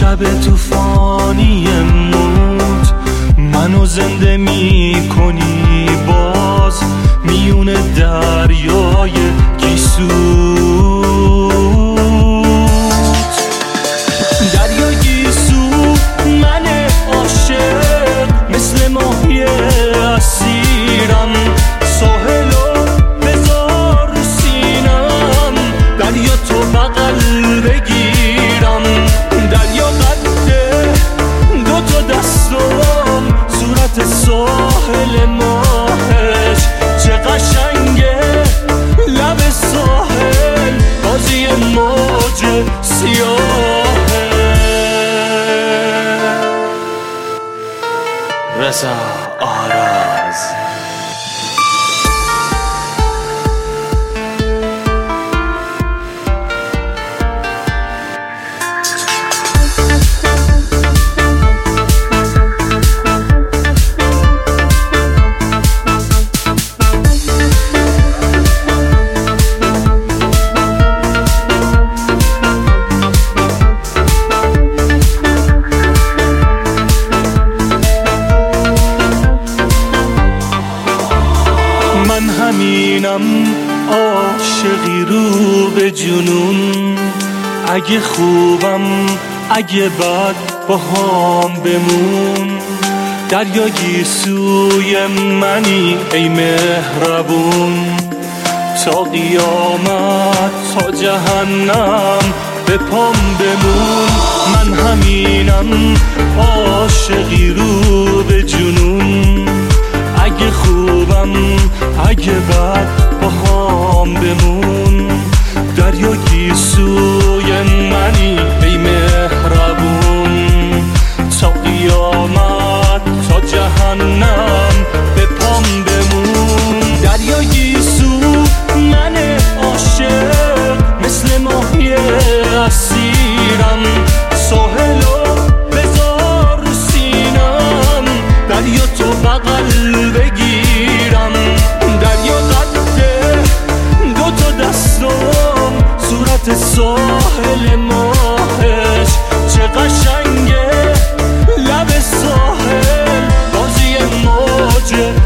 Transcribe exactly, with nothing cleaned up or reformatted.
شب طوفانی موت منو زنده می کنی باز میون دریای گیسوت. دریا گیسو من عاشق مثل ماهی اسیرم، ساحلو بذار رو سینم، دریا تو بغل بگیرم. دریا قده دو تا دستم، صورت ساحل ماهش چه قشنگه، لب ساحل بازی موج سیاهه. رضا آراز. من همینم عاشقی رو به جنون، اگه خوبم اگه بد با هم بمون. دریا گیسوی منی ای مهربون، تا قیامت تا جهنم به پام بمون. من همینم عاشقی رو به جنون، اگه خوبم اگه بد با هم بمون. دریا گیسوی منی ای مهربون، تا قیامت تا جهنم به پام بمون. دریا گیسو من عاشق مثل ماهی اسیرم، ساحلو بذار رو سینم، دریا تو بغل بگیرم. دریا قده دو تا دستم، صورت ساحل ماهش چه قشنگه، لب ساحل بازی موج